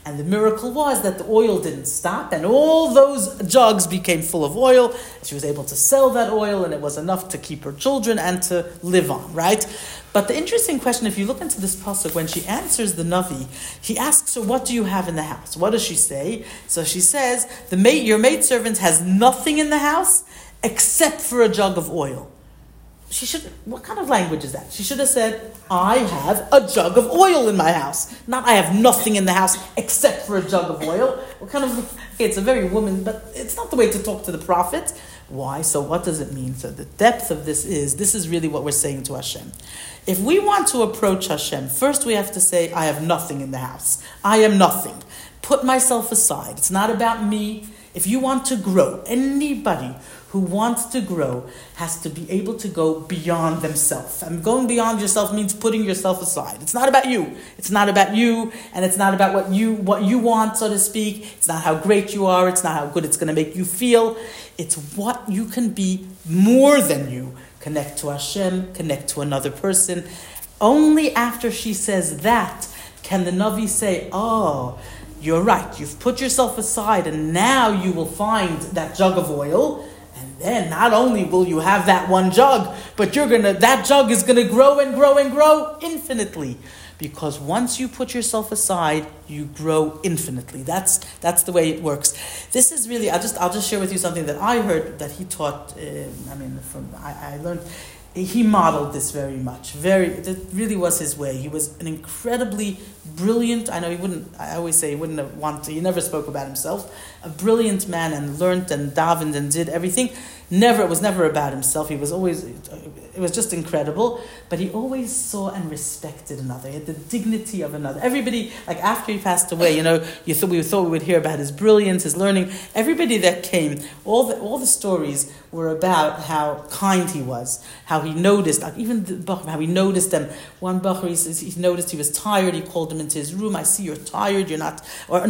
And the miracle was that the oil didn't stop, and all those jugs became full of oil. She was able to sell that oil, and it was enough to keep her children and to live on, right? But the interesting question, if you look into this pasuk, when she answers the Navi, he asks her, what do you have in the house? What does she say? So she says, your maidservant has nothing in the house except for a jug of oil. What kind of language is that? She should have said, I have a jug of oil in my house. Not I have nothing in the house except for a jug of oil. What kind of, it's a very woman, but it's not the way to talk to the prophet. Why? So what does it mean? So the depth of this is really what we're saying to Hashem. If we want to approach Hashem, first we have to say, I have nothing in the house. I am nothing. Put myself aside. It's not about me. If you want to grow, anybody who wants to grow has to be able to go beyond themselves. And going beyond yourself means putting yourself aside. It's not about you. It's not about you, and it's not about what you want, so to speak. It's not how great you are. It's not how good it's going to make you feel. It's what you can be more than you. Connect to Hashem, connect to another person. Only after she says that can the Navi say, oh, you're right. You've put yourself aside, and now you will find that jug of oil. And then not only will you have that one jug, but that jug is gonna grow and grow and grow infinitely. Because once you put yourself aside, you grow infinitely. That's the way it works. This is really, I'll just share with you something that I heard that he taught. I learned. He modeled this very much. It really was his way. He was an incredibly brilliant, I always say he wouldn't have wanted to, he never spoke about himself, a brilliant man, and learned and davened and did everything. It was never about himself. It was just incredible. But he always saw and respected another. He had the dignity of another. Everybody, like after he passed away, we thought we would hear about his brilliance, his learning. Everybody that came, all the stories were about how kind he was, how he noticed, like even the Bachar, how he noticed them. One Bachar, he noticed he was tired. He called him into his room. I see you're tired. You're not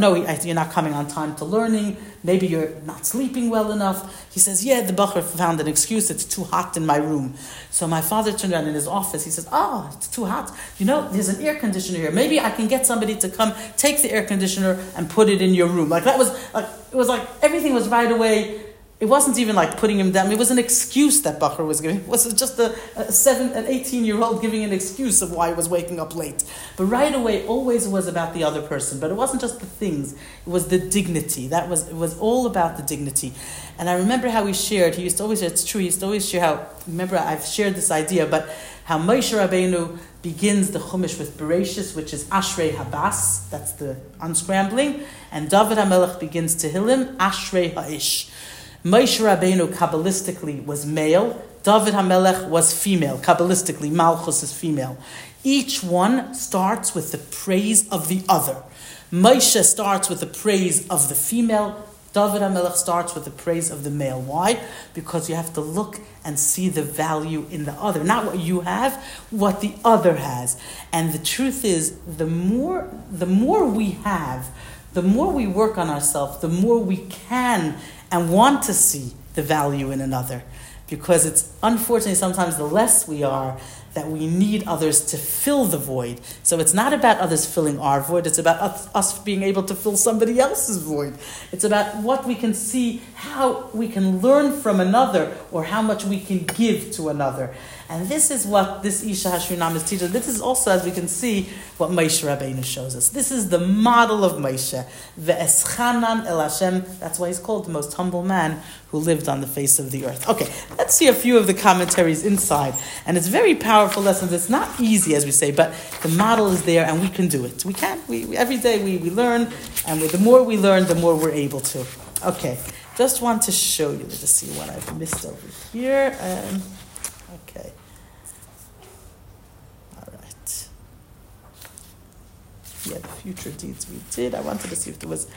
coming on time to learning. Maybe you're not sleeping well enough. He says, yeah, the Bachar found an excuse. It's too hot in my room. So my father turned around in his office. He says, it's too hot. There's an air conditioner here. Maybe I can get somebody to come take the air conditioner and put it in your room. It was like everything was right away. It wasn't even like putting him down. It was an excuse that Bachar was giving. It was just an 18-year-old giving an excuse of why he was waking up late. But right away, always was about the other person. But it wasn't just the things. It was the dignity. It was all about the dignity. And I remember how he shared. He used to always, it's true, he used to always share how, remember I've shared this idea, but how Moshe Rabbeinu begins the Chumash with Bereshis, which is Ashrei Habas, that's the unscrambling. And David HaMelech begins Tehillim, Ashrei Ha'ish. Moshe Rabbeinu, Kabbalistically, was male. David HaMelech was female. Kabbalistically, Malchus is female. Each one starts with the praise of the other. Moshe starts with the praise of the female. David HaMelech starts with the praise of the male. Why? Because you have to look and see the value in the other. Not what you have, what the other has. And the truth is, the more we have, the more we work on ourselves, the more we can and want to see the value in another. Because it's unfortunately sometimes the less we are, that we need others to fill the void. So it's not about others filling our void, it's about us being able to fill somebody else's void. It's about what we can see, how we can learn from another, or how much we can give to another. And this is what this Isha Hashunam is teaching. This is also, as we can see, what Moshe Rabbeinu shows us. This is the model of Moshe. Ve'eschanan el Hashem. That's why he's called the most humble man who lived on the face of the earth. Okay, let's see a few of the commentaries inside. And it's a very powerful lesson. It's not easy, as we say, but the model is there and we can do it. We can. We every day we learn, and the more we learn, the more we're able to. Okay, just want to show you. Let's see what I've missed over here. Okay. All right. Yeah, the future deeds we did. I wanted to see if there was...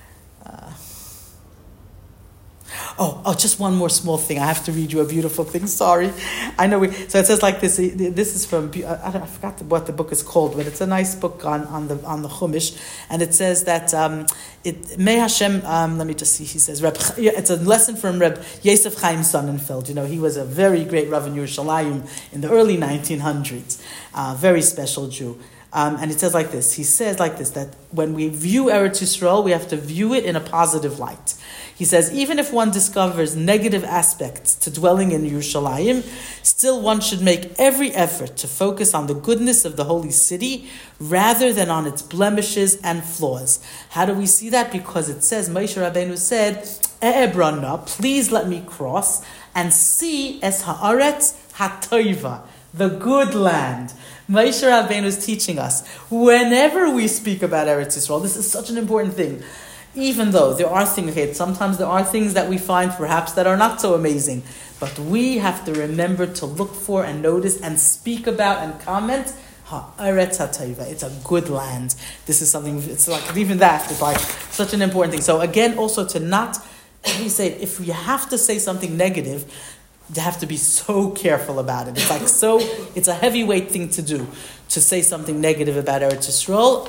just one more small thing. I have to read you a beautiful thing. Sorry. I know. So it says like this. This is from, I forgot what the book is called, but it's a nice book on the Chumash. And it says that, May Hashem, let me just see, he says, it's a lesson from Reb Yosef Chaim Sonnenfeld. He was a very great Rav in Yerushalayim in the early 1900s. Very special Jew. And it says like this. He says like this, that when we view Eretz Yisrael, we have to view it in a positive light. He says, even if one discovers negative aspects to dwelling in Yerushalayim, still one should make every effort to focus on the goodness of the holy city rather than on its blemishes and flaws. How do we see that? Because it says, Moshe Rabbeinu said, E'ebrana, please let me cross and see es haaretz hatoiva, the good land. Moshe Rabbeinu is teaching us, whenever we speak about Eretz Yisrael, this is such an important thing. Even though there are things, sometimes there are things that we find perhaps that are not so amazing, but we have to remember to look for and notice and speak about and comment, Ha'aretz HaTayva, it's a good land. This is something, it's like, even that is like such an important thing. So again, also to not, if you have to say something negative, you have to be so careful about it. It's like it's a heavyweight thing to do, to say something negative about Eretz Yisrael.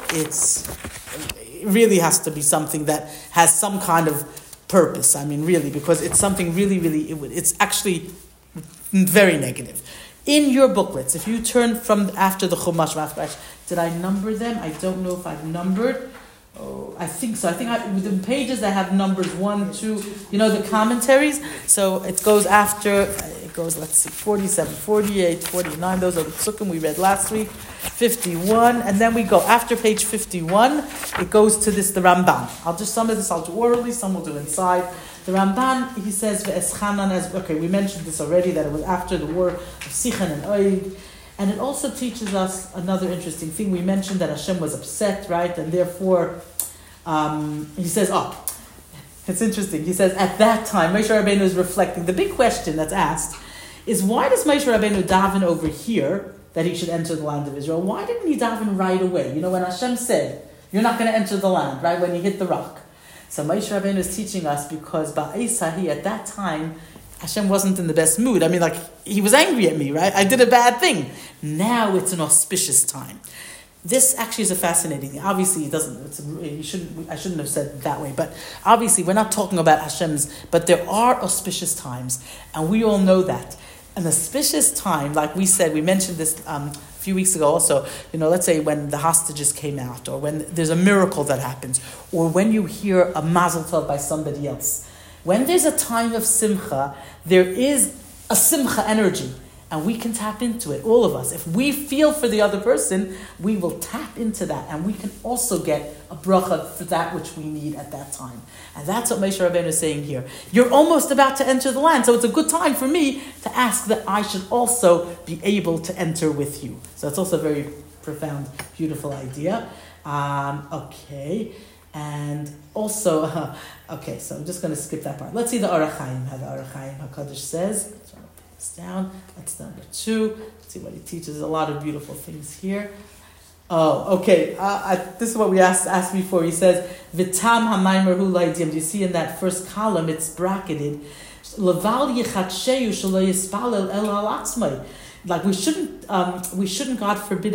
It really has to be something that has some kind of purpose. I mean, really, because it's something really, it's actually very negative. In your booklets, if you turn from after the Chumash, did I number them? I don't know if I've numbered. Oh, I think so. With the pages that have numbers 1, 2, the commentaries. So it goes after, let's see, 47, 48, 49. Those are the psukim we read last week. 51. And then we go after page 51. It goes to the Ramban. Some of this I'll do orally, some we'll do inside. The Ramban, he says, we mentioned this already, that it was after the war of Sichon and Oig. And it also teaches us another interesting thing. We mentioned that Hashem was upset, right? And therefore, he says, it's interesting. He says, at that time, Moshe Rabbeinu is reflecting. The big question that's asked is, why does Moshe Rabbeinu daven over here that he should enter the land of Israel? Why didn't he daven right away? When Hashem said, you're not going to enter the land, right? When you hit the rock. So Moshe Rabbeinu is teaching us because Ba'esahi, at that time, Hashem wasn't in the best mood. I mean, he was angry at me, right? I did a bad thing. Now it's an auspicious time. This actually is a fascinating thing. Obviously, I shouldn't have said it that way. But obviously, we're not talking about Hashem's. But there are auspicious times, and we all know that. An auspicious time, like we said, we mentioned this a few weeks ago also. Let's say when the hostages came out, or when there's a miracle that happens, or when you hear a mazel tov by somebody else. When there's a time of simcha, there is a simcha energy, and we can tap into it, all of us. If we feel for the other person, we will tap into that, and we can also get a bracha for that which we need at that time. And that's what Moshe Rabbeinu is saying here. You're almost about to enter the land, so it's a good time for me to ask that I should also be able to enter with you. So it's also a very profound, beautiful idea. Okay. And also, so I'm just going to skip that part. Let's see the Orach Chaim, how the Orach Chaim HaKadosh says. Let's put this down. That's number 2. Let's see what he teaches. A lot of beautiful things here. Oh, okay. This is what we asked before. He says, V'tam ha'maimer hu la'idiyam. Do you see in that first column, it's bracketed. Leval yichatsheyu shelo yispalel el ha'atzmai. Like we shouldn't, God forbid,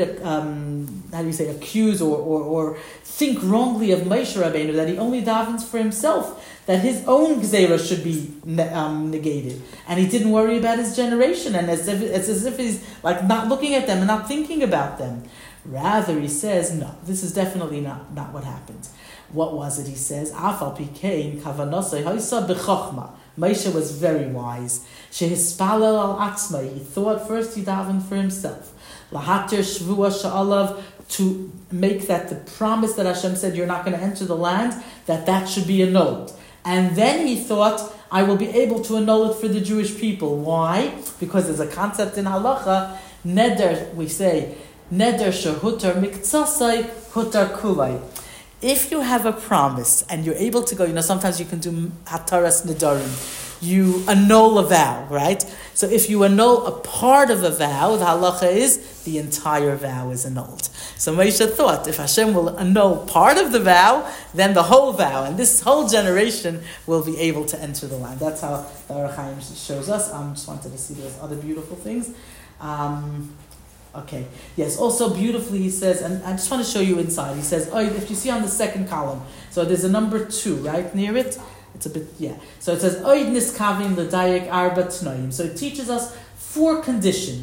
accuse or think wrongly of Moshe Rabbeinu, that he only davens for himself, that his own gzeira should be negated, and he didn't worry about his generation, and it's as if he's like not looking at them and not thinking about them. Rather, he says, no, this is definitely not what happened. What was it? He says, Afal pikein kavanosai haisa b'chochma. Moshe was very wise. Shehispalel al atzmai. He thought first he davened for himself. Lahater shvua sha'alav, to make that the promise that Hashem said you're not going to enter the land, that should be annulled. And then he thought, I will be able to annul it for the Jewish people. Why? Because there's a concept in halacha, neder, we say, neder shehutar miktsasai hutar kulai. If you have a promise and you're able to go, sometimes you can do hataras nedarim. You annul a vow, right? So if you annul a part of a vow, the halacha is the entire vow is annulled. So Moshe thought, if Hashem will annul part of the vow, then the whole vow, and this whole generation will be able to enter the land. That's how the Orach Chaim shows us. Just wanted to see those other beautiful things. Okay. Yes, also beautifully he says, and I just want to show you inside. He says, if you see on the second column, so there's a number 2, right, near it. It's a bit, So it says, Oid niskavin l'dayek arba tnoim. So it teaches us 4 conditions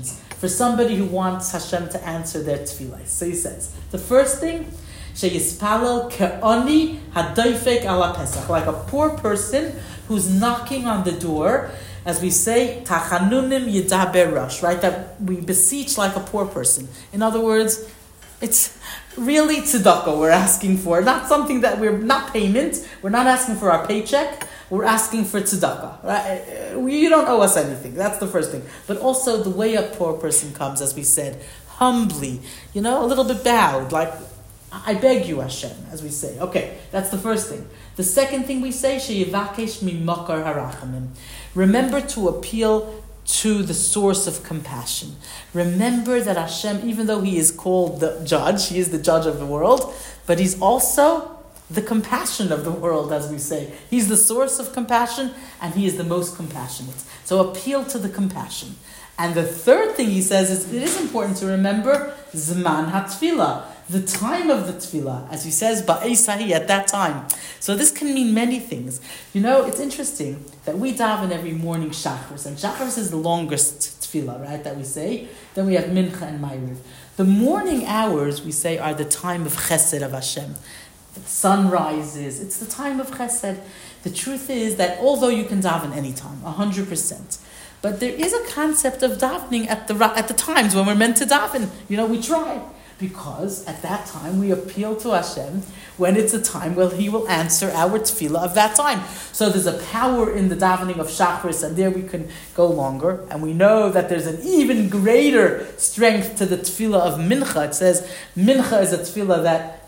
for somebody who wants Hashem to answer their tefillah. So he says, the first thing, sheyispalel ke'oni hadoifek ala pesach, like a poor person who's knocking on the door, as we say, tachanunim yidaber rosh, right? That we beseech like a poor person. In other words, it's really tzedakah we're asking for, not something that we're not payment. We're not asking for our paycheck. We're asking for tzedakah. Right? You don't owe us anything. That's the first thing. But also the way a poor person comes, as we said, humbly, a little bit bowed, like, I beg you, Hashem, as we say. Okay, that's the first thing. The second thing we say, sheyivakesh mimakar harachamim. Remember to appeal to the source of compassion. Remember that Hashem, even though He is called the judge, He is the judge of the world, but He's also the compassion of the world, as we say. He's the source of compassion, and He is the most compassionate. So appeal to the compassion. And the third thing he says is, it is important to remember Zman HaTfilah, the time of the tefillah, as he says, Ba'esahi, at that time. So this can mean many things. It's interesting that we daven every morning Shacharis, and Shacharis is the longest tefillah, right, that we say. Then we have Mincha and Ma'ariv. The morning hours, we say, are the time of Chesed of Hashem. The sun rises, it's the time of Chesed. The truth is that although you can daven anytime, 100%, but there is a concept of davening at the times when we're meant to daven. We try. Because at that time we appeal to Hashem when it's a time where He will answer our tefillah of that time. So there's a power in the davening of Shacharis, and there we can go longer. And we know that there's an even greater strength to the tefillah of Mincha. It says Mincha is a tefillah that,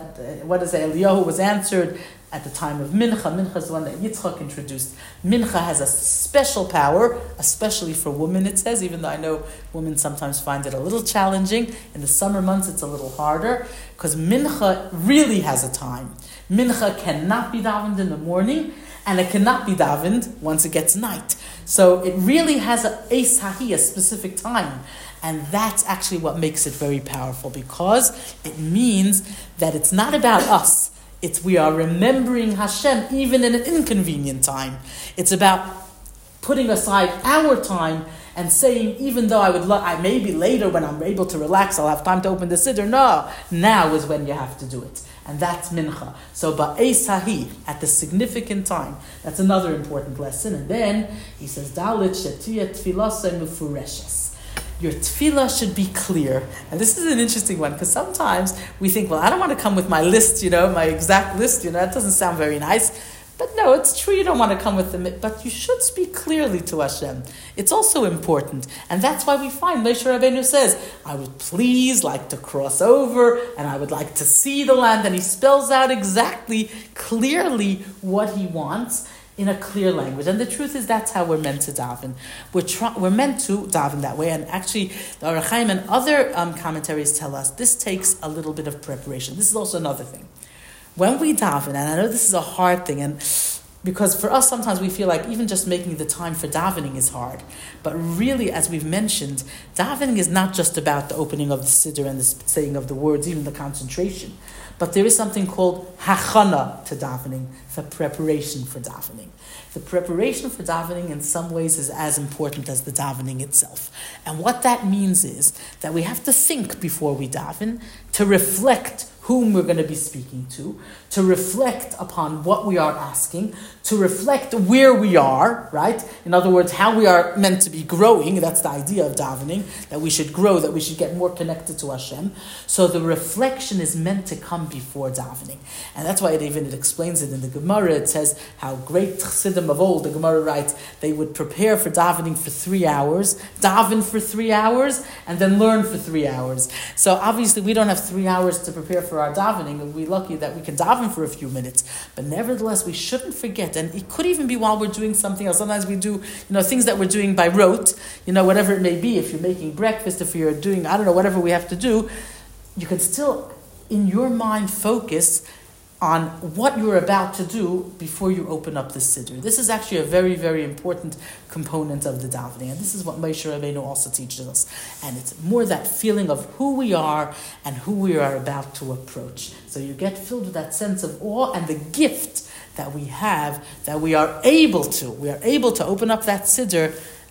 Eliyahu was answered at the time of Mincha. Mincha is the one that Yitzchak introduced. Mincha has a special power, especially for women, it says, even though I know women sometimes find it a little challenging. In the summer months, it's a little harder, because Mincha really has a time. Mincha cannot be davened in the morning, and it cannot be davened once it gets night. So it really has a specific time. And that's actually what makes it very powerful, because it means that it's not about us. We are remembering Hashem even in an inconvenient time. It's about putting aside our time and saying, even though I maybe later when I'm able to relax, I'll have time to open the siddur. No, now is when you have to do it. And that's Mincha. So Ba'es Hahi, at the significant time, that's another important lesson. And then he says, Dalit Shetiyah Tfilasei Mufureshes. Your tefillah should be clear. And this is an interesting one, because sometimes we think, well, I don't want to come with my list, my exact list, that doesn't sound very nice. But no, it's true you don't want to come with them, but you should speak clearly to Hashem. It's also important. And that's why we find, Moshe Rabbeinu says, I would please like to cross over, and I would like to see the land. And he spells out exactly, clearly what he wants in a clear language. And the truth is, that's how we're meant to daven. We're meant to daven that way. And actually, the Orach Chaim and other commentaries tell us this takes a little bit of preparation. This is also another thing. When we daven, and I know this is a hard thing, and because for us sometimes we feel like even just making the time for davening is hard. But really, as we've mentioned, davening is not just about the opening of the siddur and the saying of the words, even the concentration. But there is something called hachana to davening, the preparation for davening. The preparation for davening in some ways is as important as the davening itself. And what that means is that we have to think before we daven, to reflect whom we're going to be speaking to reflect upon what we are asking, to reflect where we are, right? In other words, how we are meant to be growing. That's the idea of davening, that we should grow, that we should get more connected to Hashem. So the reflection is meant to come before davening. And that's why it explains it in the Gemara. It says how great Chassidim of old, the Gemara writes, they would prepare for davening for 3 hours, daven for 3 hours, and then learn for 3 hours. So obviously we don't have 3 hours to prepare for our davening, and we're lucky that we can daven for a few minutes. But nevertheless, we shouldn't forget, and it could even be while we're doing something else. Sometimes we do, things that we're doing by rote, whatever it may be. If you're making breakfast, if you're doing, whatever we have to do, you can still, in your mind, focus on what you're about to do before you open up the siddur. This is actually a very, very important component of the davening. And this is what Moshe Rabbeinu also teaches us. And it's more that feeling of who we are and who we are about to approach. So you get filled with that sense of awe and the gift that we have, that we are able to open up that siddur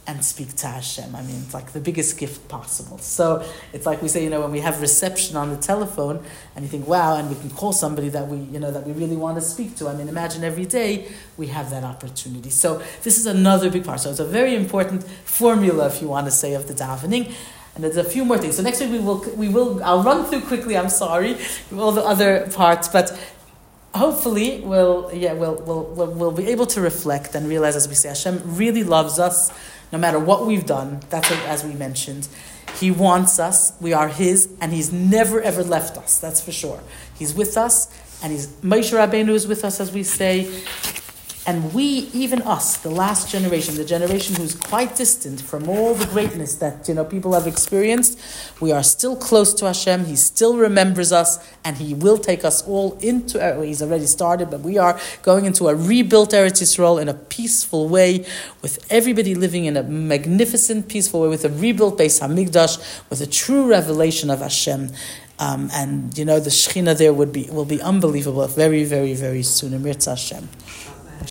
and speak to Hashem. I mean, it's like the biggest gift possible. So it's like we say, when we have reception on the telephone, and you think, wow, and we can call somebody that we really want to speak to. I mean, imagine every day we have that opportunity. So this is another big part. So it's a very important formula, if you want to say, of the davening. And there's a few more things. So next week we will. I'll run through quickly. I'm sorry, all the other parts, but hopefully we'll be able to reflect and realize, as we say, Hashem really loves us, no matter what we've done. That's what, as we mentioned, He wants us. We are His, and He's never ever left us. That's for sure. He's with us, and Moshe Rabbeinu is with us, as we say. And we, even us, the last generation, the generation who's quite distant from all the greatness that people have experienced, we are still close to Hashem. He still remembers us, and He will take us all into. He's already started, but we are going into a rebuilt Eretz Yisrael in a peaceful way, with everybody living in a magnificent, peaceful way, with a rebuilt Beis Hamikdash, with a true revelation of Hashem. And the Shekhinah there will be unbelievable, very, very, very soon. Emirtz Hashem.